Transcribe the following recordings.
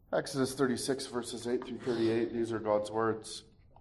Exodus 36, verses 8 through 38, these are God's words.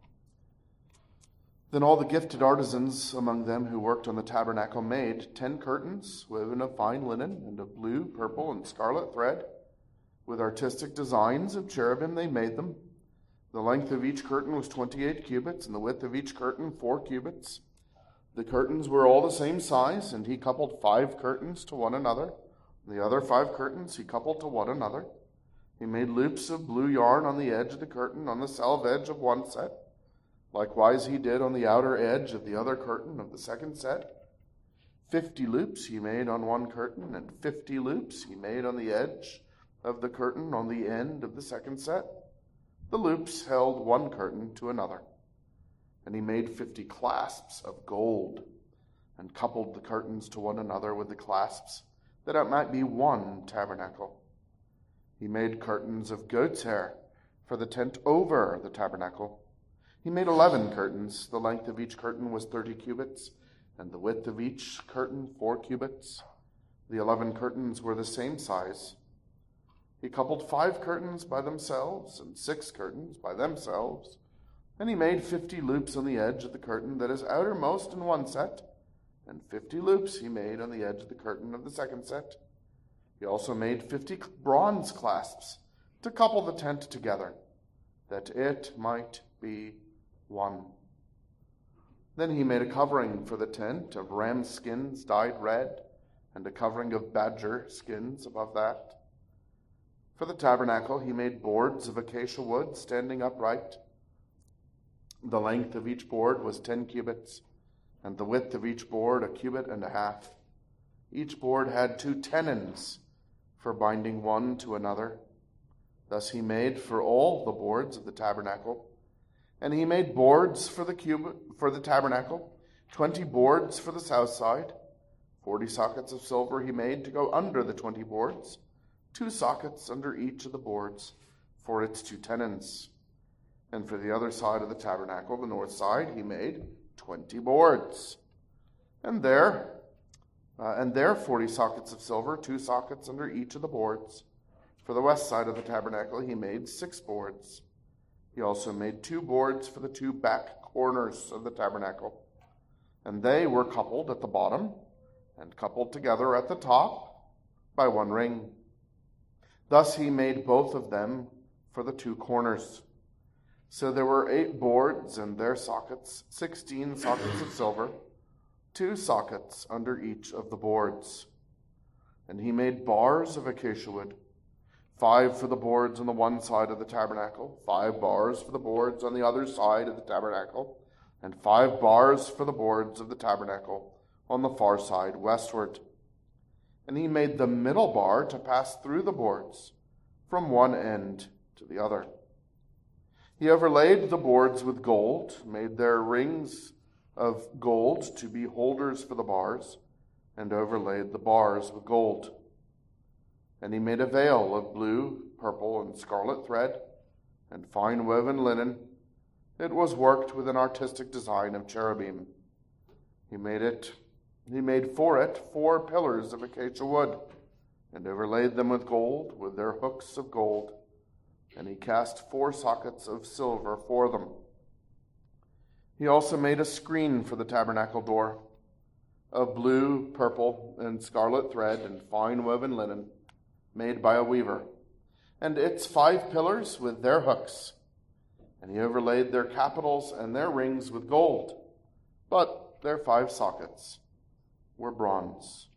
Then all the gifted artisans among them who worked on the tabernacle made 10 curtains woven of fine linen and of blue, purple, and scarlet thread. With artistic designs of cherubim they made them. The length of each curtain was 28 cubits, and the width of each curtain 4 cubits. The curtains were all the same size, and he coupled 5 curtains to one another. The other 5 curtains he coupled to one another. He made loops of blue yarn on the edge of the curtain, on the selvage edge of one set. Likewise he did on the outer edge of the other curtain of the second set. 50 loops he made on one curtain, and 50 loops he made on the edge of the curtain on the end of the second set. The loops held one curtain to another. And he made 50 clasps of gold, and coupled the curtains to one another with the clasps, that it might be one tabernacle. He made curtains of goat's hair for the tent over the tabernacle. He made 11 curtains. The length of each curtain was 30 cubits, and the width of each curtain 4 cubits. The 11 curtains were the same size. He coupled 5 curtains by themselves and 6 curtains by themselves. And he made 50 loops on the edge of the curtain that is outermost in one set, and 50 loops he made on the edge of the curtain of the second set. He also made 50 bronze clasps to couple the tent together, that it might be one. Then he made a covering for the tent of ram skins dyed red, and a covering of badger skins above that. For the tabernacle he made boards of acacia wood standing upright. The length of each board was 10 cubits, and the width of each board 1.5 cubits. Each board had 2 tenons for binding one to another. Thus he made for all the boards of the tabernacle. And he made boards for the tabernacle, 20 boards for the south side. 40 sockets of silver he made to go under the 20 boards, 2 sockets under each of the boards for its 2 tenons. And for the other side of the tabernacle, the north side, he made 20 boards. And there 40 sockets of silver, 2 sockets under each of the boards. For the west side of the tabernacle, he made 6 boards. He also made 2 boards for the 2 back corners of the tabernacle. And they were coupled at the bottom and coupled together at the top by 1 ring. Thus he made both of them for the 2 corners. So there were 8 boards and their sockets, 16 sockets of silver, 2 sockets under each of the boards. And he made bars of acacia wood, 5 for the boards on the one side of the tabernacle, 5 bars for the boards on the other side of the tabernacle, and 5 bars for the boards of the tabernacle on the far side westward. And he made the middle bar to pass through the boards from one end to the other. He overlaid the boards with gold, made their rings of gold to be holders for the bars, and overlaid the bars with gold. And he made a veil of blue, purple, and scarlet thread, and fine woven linen. It was worked with an artistic design of cherubim. He made for it 4 pillars of acacia wood, and overlaid them with gold, with their hooks of gold. And he cast 4 sockets of silver for them. He also made a screen for the tabernacle door of blue, purple, and scarlet thread and fine woven linen, made by a weaver, and its 5 pillars with their hooks. And he overlaid their capitals and their rings with gold, but their 5 sockets were bronze.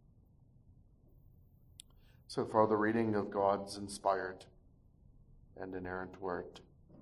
So far, the reading of God's inspired and inerrant word.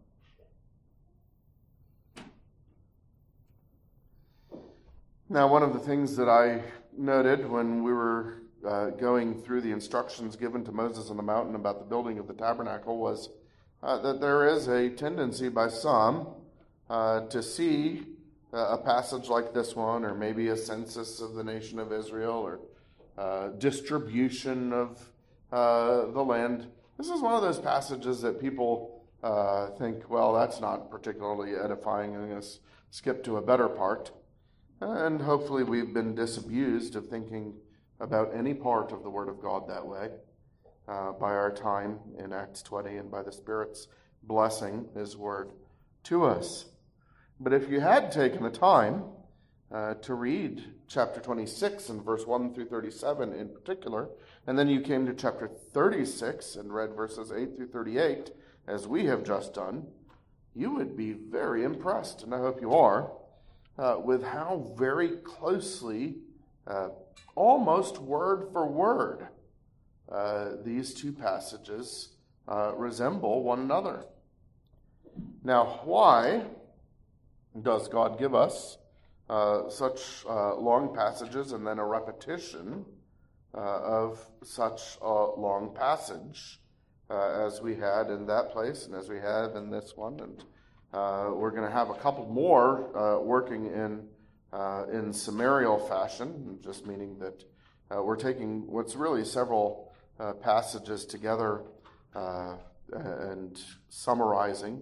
Now, one of the things that I noted when we were going through the instructions given to Moses on the mountain about the building of the tabernacle was that there is a tendency by some to see a passage like this one, or maybe a census of the nation of Israel, or distribution of the land. This is one of those passages that people think, well, that's not particularly edifying, I'm going to skip to a better part. And hopefully we've been disabused of thinking about any part of the Word of God that way. by our time in Acts 20 and by the Spirit's blessing, his word to us. But if you had taken the time to read chapter 26 and verse 1 through 37 in particular, and then you came to chapter 36 and read verses 8 through 38, as we have just done, you would be very impressed, and I hope you are, with how very closely, almost word for word, these two passages resemble one another. Now, why does God give us such long passages and then a repetition of such a long passage as we had in that place and as we had in this one? And we're going to have a couple more working in summarial fashion, just meaning that we're taking what's really several passages together and summarizing.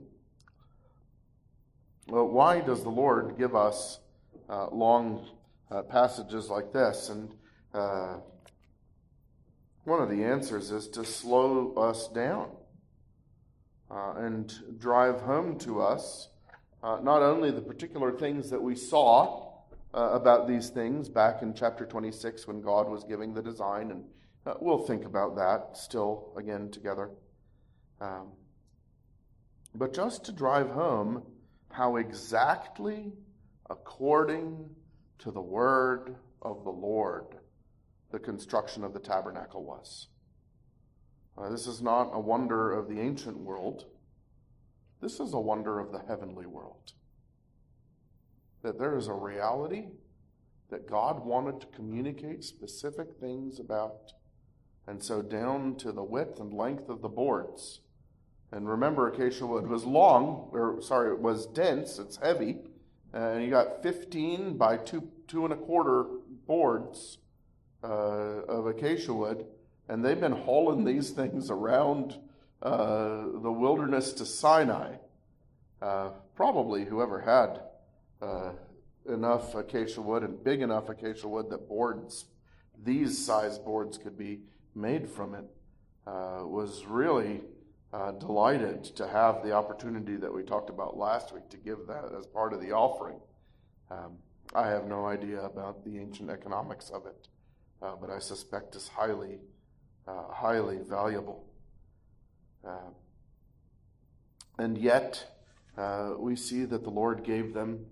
Well, why does the Lord give us long passages like this? And one of the answers is to slow us down and drive home to us not only the particular things that we saw about these things back in chapter 26 when God was giving the design, and we'll think about that still again together, but just to drive home how exactly according to the word of the Lord the construction of the tabernacle was. This is not a wonder of the ancient world. This is a wonder of the heavenly world. That there is a reality that God wanted to communicate specific things about. And so down to the width and length of the boards. And remember, acacia wood was it was dense, it's heavy. And you got 15 by 2.25 boards of acacia wood. And they've been hauling these things around the wilderness to Sinai. Probably whoever had enough acacia wood and big enough acacia wood that these size boards could be made from it, was really delighted to have the opportunity that we talked about last week to give that as part of the offering. I have no idea about the ancient economics of it, but I suspect it's highly valuable. And yet, we see that the Lord gave them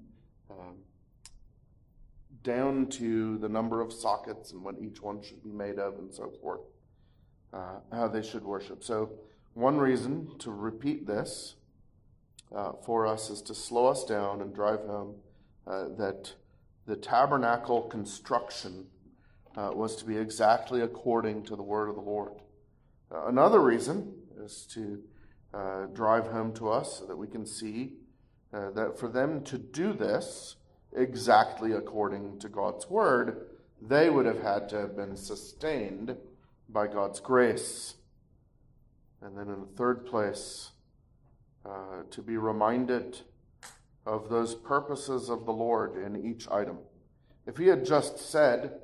down to the number of sockets and what each one should be made of and so forth, how they should worship. So one reason to repeat this for us is to slow us down and drive home that the tabernacle construction was to be exactly according to the word of the Lord. Another reason is to drive home to us so that we can see that for them to do this exactly according to God's word, they would have had to have been sustained by God's grace. And then in the third place, to be reminded of those purposes of the Lord in each item. If he had just said,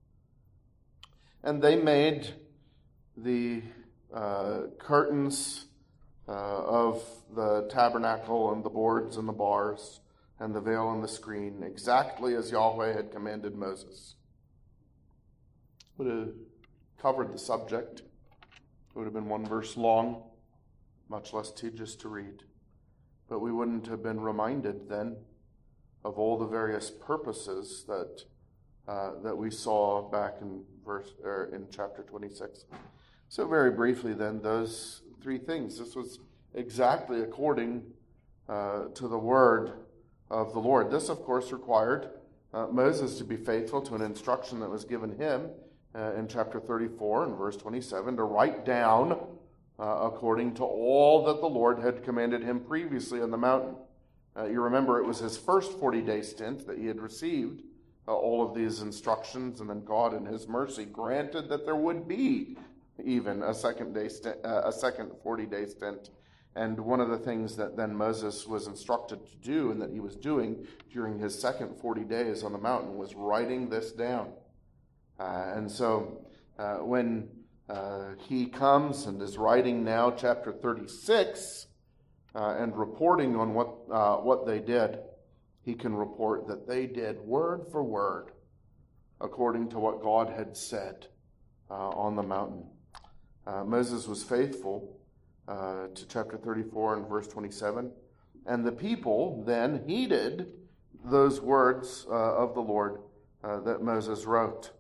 and they made the curtains of the tabernacle and the boards and the bars and the veil and the screen exactly as Yahweh had commanded Moses, would have covered the subject. It would have been one verse long, much less tedious to read. But we wouldn't have been reminded then of all the various purposes that we saw back in chapter 26. So very briefly then, those three things. This was exactly according to the word of the Lord. This, of course, required Moses to be faithful to an instruction that was given him in chapter 34 and verse 27 to write down according to all that the Lord had commanded him previously on the mountain. You remember it was his first 40-day stint that he had received all of these instructions, and then God in his mercy granted that there would be even a second 40-day stint. And one of the things that then Moses was instructed to do and that he was doing during his second 40 days on the mountain was writing this down. And so when he comes and is writing now chapter 36 and reporting on what they did. He can report that they did word for word according to what God had said on the mountain. Moses was faithful to chapter 34 and verse 27. And the people then heeded those words of the Lord that Moses wrote.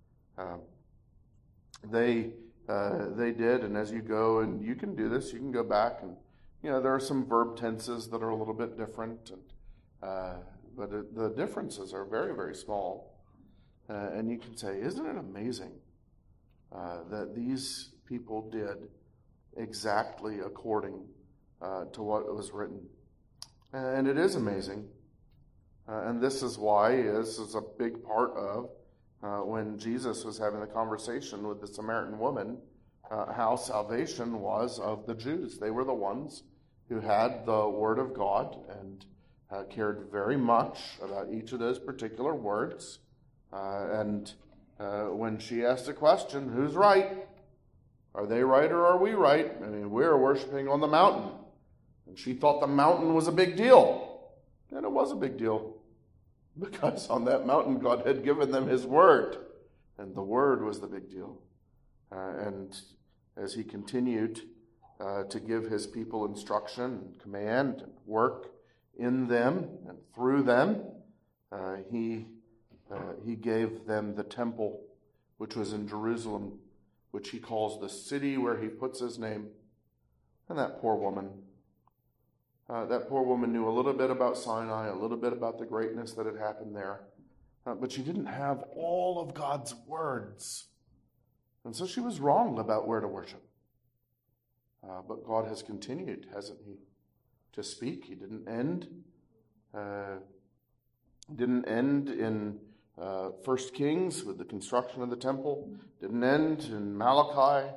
They did, and as you go, and you can do this, you can go back, and there are some verb tenses that are a little bit different, but the differences are very, very small. And you can say, isn't it amazing that these people did exactly according to what was written? And it is amazing. And this is why this is a big part of when Jesus was having the conversation with the Samaritan woman, how salvation was of the Jews. They were the ones who had the Word of God and cared very much about each of those particular words. And when she asked the question, who's right? Are they right or are we right? I mean, we're worshiping on the mountain. And she thought the mountain was a big deal. And it was a big deal. Because on that mountain, God had given them His Word. And the Word was the big deal. And as He continued to give His people instruction and command and work in them and through them, He gave them the temple, which was in Jerusalem, which He calls the city where He puts His name. And that poor woman knew a little bit about Sinai, a little bit about the greatness that had happened there, but she didn't have all of God's words. And so she was wrong about where to worship. But God has continued, hasn't He, to speak. He didn't end in 1 Kings with the construction of the temple. Didn't end in Malachi.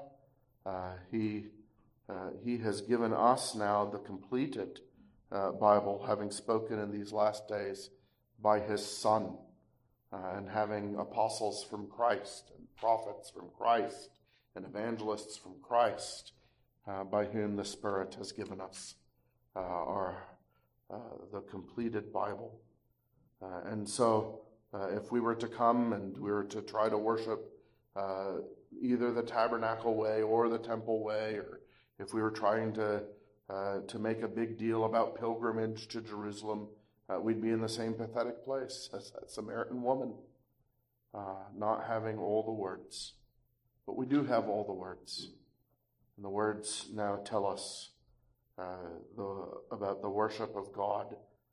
He has given us now the completed Bible, having spoken in these last days by His Son, and having apostles from Christ, and prophets from Christ, and evangelists from Christ, by whom the Spirit has given us the completed Bible. And so, if we were to come and we were to try to worship either the tabernacle way or the temple way, or if we were trying to make a big deal about pilgrimage to Jerusalem, we'd be in the same pathetic place as that Samaritan woman, not having all the words. But we do have all the words. And the words now tell us about the worship of God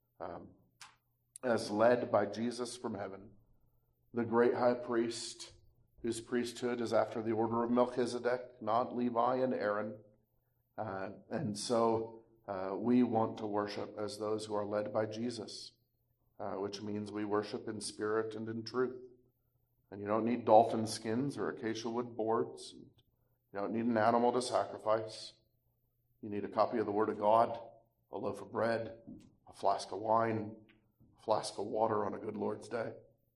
as led by Jesus from heaven, the great high priest, whose priesthood is after the order of Melchizedek, not Levi and Aaron. And so we want to worship as those who are led by Jesus, which means we worship in spirit and in truth. And you don't need dolphin skins or acacia wood boards. You don't need an animal to sacrifice. You need a copy of the Word of God, a loaf of bread, a flask of wine, a flask of water on a good Lord's day.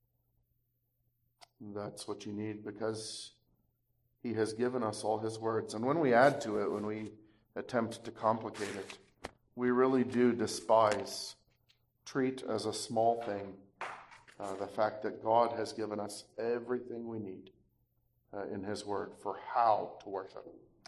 And that's what you need, because He has given us all His words. And when we add to it, when we attempt to complicate it, we really do treat as a small thing, the fact that God has given us everything we need in His Word for how to worship.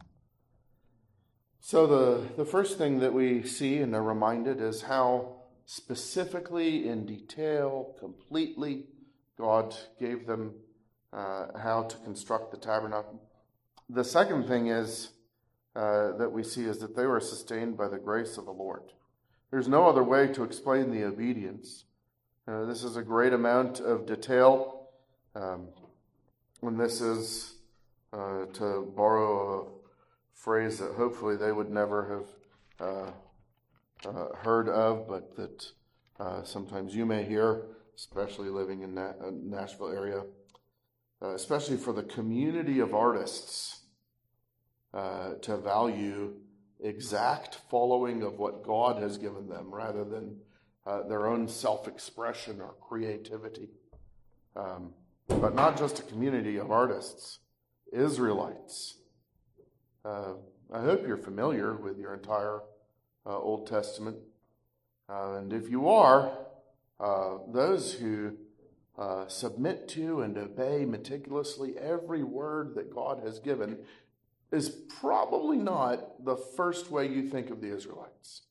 So the first thing that we see and are reminded is how specifically, in detail, completely, God gave them how to construct the tabernacle. The second thing is that we see is that they were sustained by the grace of the Lord. There's no other way to explain the obedience. This is a great amount of detail. And this is, to borrow a phrase that hopefully they would never have heard of, but that sometimes you may hear, especially living in the Nashville area, especially for the community of artists to value exact following of what God has given them rather than their own self-expression or creativity. But not just a community of artists. Israelites. I hope you're familiar with your entire Old Testament. And if you are, those who submit to and obey meticulously every word that God has given is probably not the first way you think of the Israelites.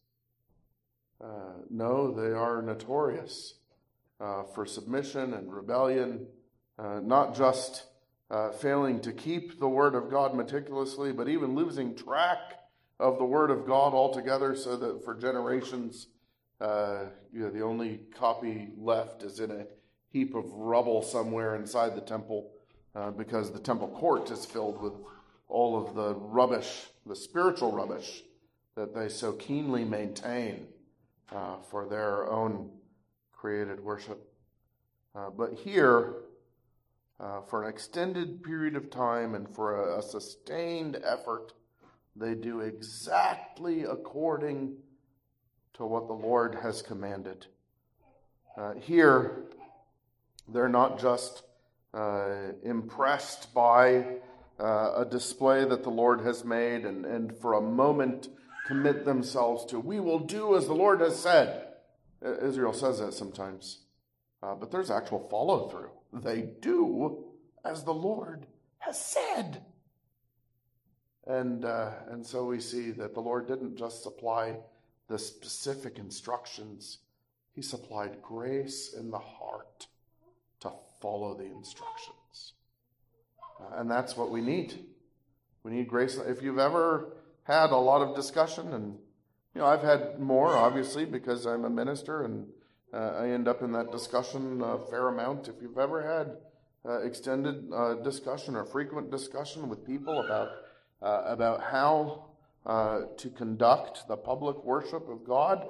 No, they are notorious for submission and rebellion, not just failing to keep the Word of God meticulously, but even losing track of the Word of God altogether, so that for generations, the only copy left is in a heap of rubble somewhere inside the temple, because the temple court is filled with all of the rubbish, the spiritual rubbish, that they so keenly maintain for their own created worship. But here, for an extended period of time and for a sustained effort, they do exactly according to what the Lord has commanded. Here, they're not just impressed by a display that the Lord has made and for a moment commit themselves to, we will do as the Lord has said. Israel says that sometimes. But there's actual follow-through. They do as the Lord has said. And so we see that the Lord didn't just supply the specific instructions. He supplied grace in the heart to follow the instructions. And that's what we need. We need grace. If you've ever had a lot of discussion, and I've had more, obviously, because I'm a minister, and I end up in that discussion a fair amount. If you've ever had extended discussion or frequent discussion with people about how to conduct the public worship of God,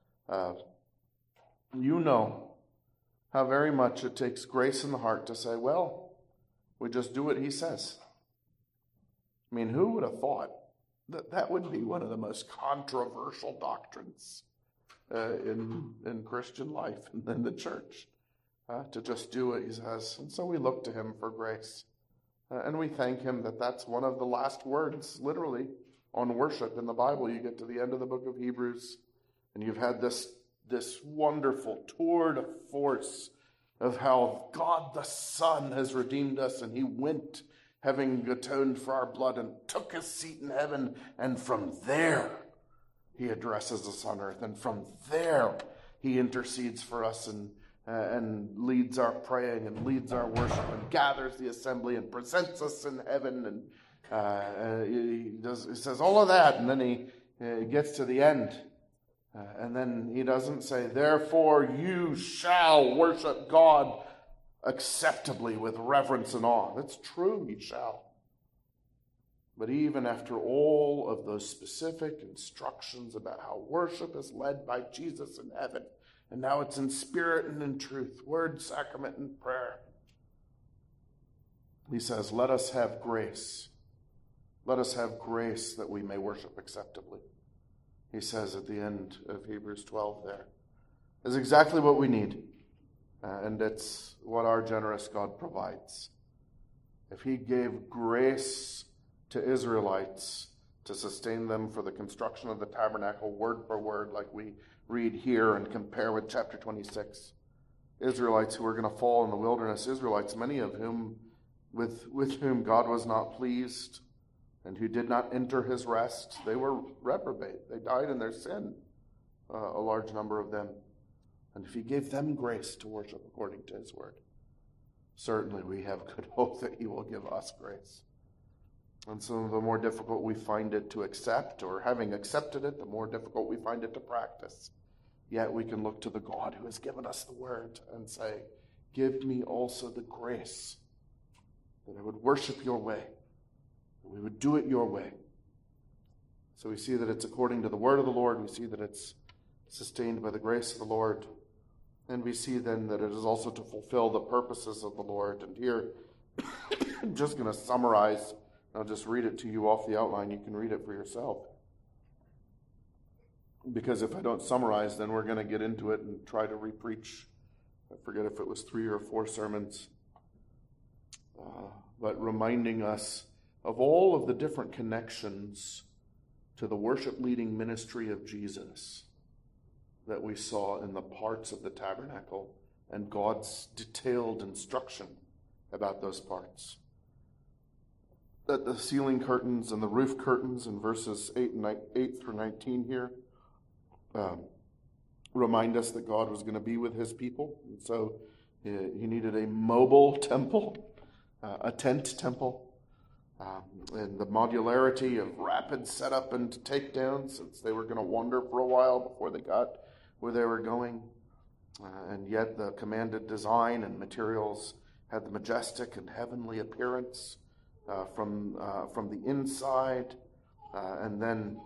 you know how very much it takes grace in the heart to say, well, we just do what he says. I mean, who would have thought that would be one of the most controversial doctrines in Christian life and in the church, to just do what he says? And so we look to him for grace. And we thank him that that's one of the last words, literally, on worship in the Bible. You get to the end of the book of Hebrews, and you've had this wonderful tour de force of how God the Son has redeemed us, and he went, having atoned for our blood, and took his seat in heaven, and from there he addresses us on earth, and from there he intercedes for us and leads our praying and leads our worship and gathers the assembly and presents us in heaven, and he says all of that, and then he gets to the end. And then he doesn't say, therefore you shall worship God acceptably with reverence and awe. That's true, you shall. But even after all of those specific instructions about how worship is led by Jesus in heaven, and now it's in spirit and in truth, word, sacrament, and prayer, he says, let us have grace. Let us have grace that we may worship acceptably. He says at the end of Hebrews 12 there, is exactly what we need. And it's what our generous God provides. If he gave grace to Israelites to sustain them for the construction of the tabernacle word for word, like we read here and compare with chapter 26, Israelites who were going to fall in the wilderness, Israelites, many of whom with whom God was not pleased, and who did not enter his rest, they were reprobate. They died in their sin, a large number of them. And if he gave them grace to worship according to his word, certainly we have good hope that he will give us grace. And so the more difficult we find it to accept, or having accepted it, the more difficult we find it to practice. Yet we can look to the God who has given us the word and say, give me also the grace that I would worship your way. We would do it your way. So we see that it's according to the word of the Lord. We see that it's sustained by the grace of the Lord. And we see then that it is also to fulfill the purposes of the Lord. And here, I'm just going to summarize. I'll just read it to you off the outline. You can read it for yourself. Because if I don't summarize, then we're going to get into it and try to repreach. I forget if it was 3 or 4 sermons. but reminding us of all of the different connections to the worship-leading ministry of Jesus that we saw in the parts of the tabernacle and God's detailed instruction about those parts. That the ceiling curtains and the roof curtains in verses 8 through 19 here remind us that God was going to be with his people. And so he needed a mobile temple, a tent temple, and the modularity of rapid setup and takedown, since they were going to wander for a while before they got where they were going. And yet the commanded design and materials had the majestic and heavenly appearance from the inside. And then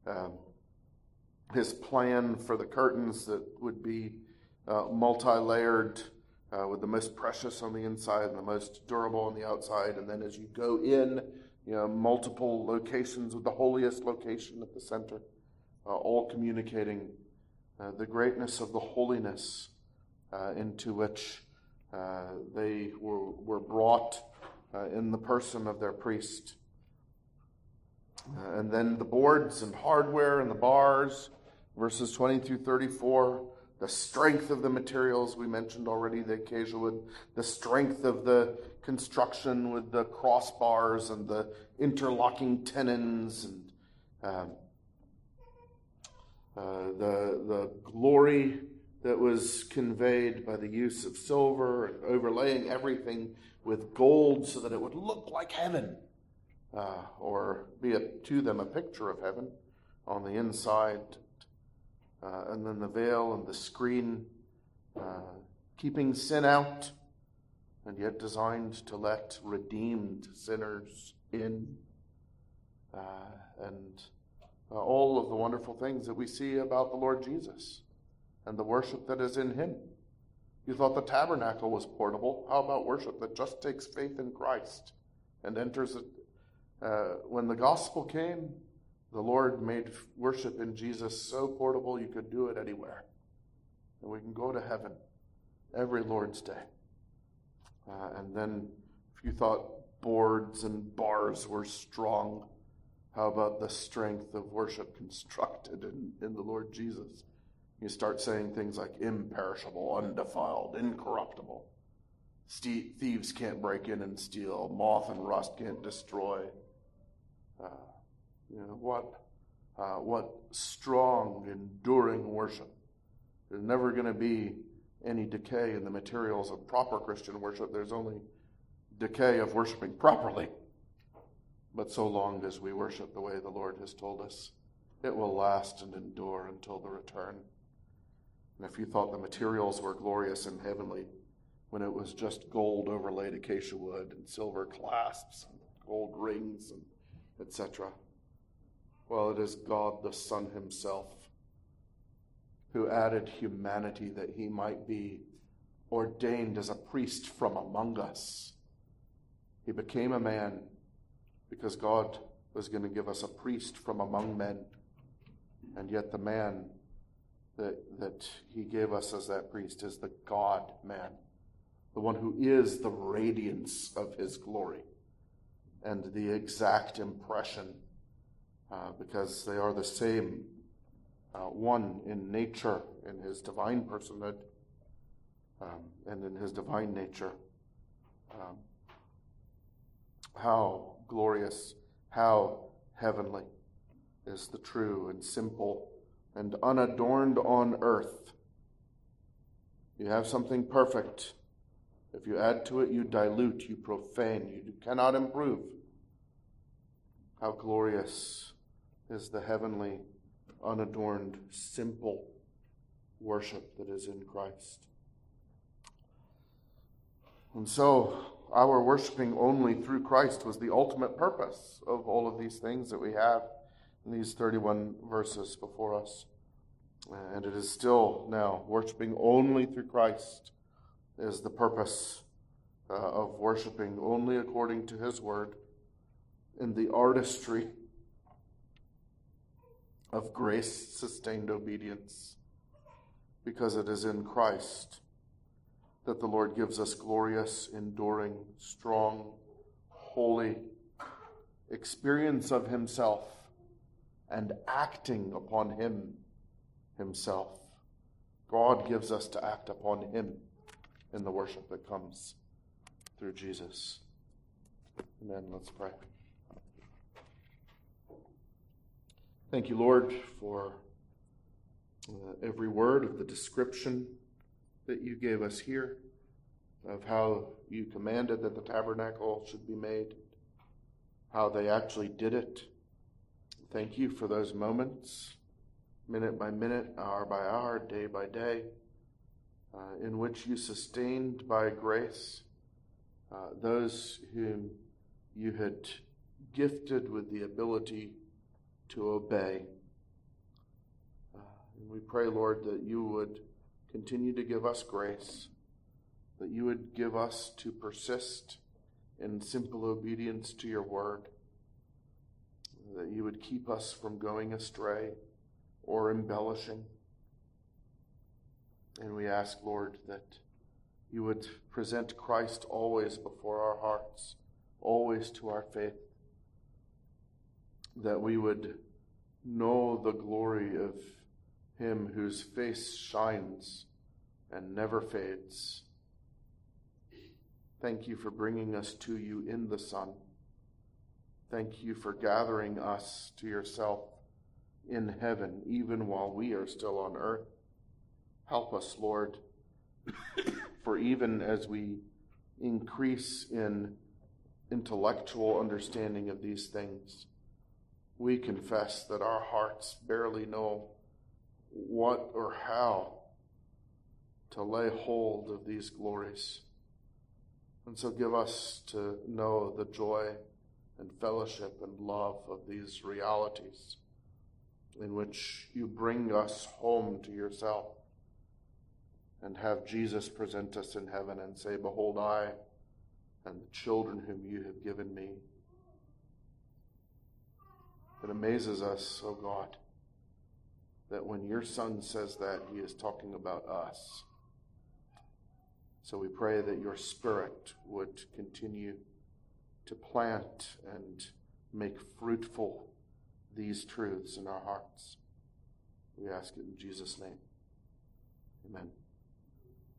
his plan for the curtains that would be multi-layered, with the most precious on the inside and the most durable on the outside. And then as you go in, multiple locations with the holiest location at the center, all communicating the greatness of the holiness into which they were brought in the person of their priest. And then the boards and hardware and the bars, verses 20 through 34, the strength of the materials we mentioned already, the acacia wood, the strength of the construction with the crossbars and the interlocking tenons, and the glory that was conveyed by the use of silver and overlaying everything with gold so that it would look like heaven, or be to them a picture of heaven on the inside. And then the veil and the screen, keeping sin out, and yet designed to let redeemed sinners in. And all of the wonderful things that we see about the Lord Jesus and the worship that is in him. You thought the tabernacle was portable. How about worship that just takes faith in Christ and enters it? When the gospel came, the Lord made worship in Jesus so portable you could do it anywhere. And we can go to heaven every Lord's Day. And then if you thought boards and bars were strong, how about the strength of worship constructed in the Lord Jesus? You start saying things like imperishable, undefiled, incorruptible. Thieves can't break in and steal. Moth and rust can't destroy. What strong, enduring worship. There's never going to be any decay in the materials of proper Christian worship. There's only decay of worshiping properly. But so long as we worship the way the Lord has told us, it will last and endure until the return. And if you thought the materials were glorious and heavenly, when it was just gold overlaid acacia wood and silver clasps and gold rings and etc., well, it is God the Son himself who added humanity that he might be ordained as a priest from among us. He became a man because God was going to give us a priest from among men. And yet the man that he gave us as that priest is the God-man, the one who is the radiance of his glory and the exact impression, because they are the same one in nature, in his divine personhood, and in his divine nature. How glorious, how heavenly is the true and simple and unadorned on earth. You have something perfect. If you add to it, you dilute, you profane, you cannot improve. How glorious is the heavenly, unadorned, simple worship that is in Christ. And so, our worshiping only through Christ was the ultimate purpose of all of these things that we have in these 31 verses before us. And it is still now, worshiping only through Christ is the purpose of worshiping only according to his word in the artistry of grace-sustained obedience, because it is in Christ that the Lord gives us glorious, enduring, strong, holy experience of himself and acting upon him himself. God gives us to act upon him in the worship that comes through Jesus. Amen. Let's pray. Thank you, Lord, for every word of the description that you gave us here of how you commanded that the tabernacle should be made, how they actually did it. Thank you for those moments, minute by minute, hour by hour, day by day, in which you sustained by grace those whom you had gifted with the ability to obey. And we pray, Lord, that you would continue to give us grace, that you would give us to persist in simple obedience to your word, that you would keep us from going astray or embellishing. And we ask, Lord, that you would present Christ always before our hearts, always to our faith, that we would know the glory of him whose face shines and never fades. Thank you for bringing us to you in the Son. Thank you for gathering us to yourself in heaven, even while we are still on earth. Help us, Lord, for even as we increase in intellectual understanding of these things, we confess that our hearts barely know what or how to lay hold of these glories. And so give us to know the joy and fellowship and love of these realities in which you bring us home to yourself and have Jesus present us in heaven and say, "Behold, I and the children whom you have given me." It amazes us, oh God, that when your Son says that, he is talking about us. So we pray that your Spirit would continue to plant and make fruitful these truths in our hearts. We ask it in Jesus' name. Amen.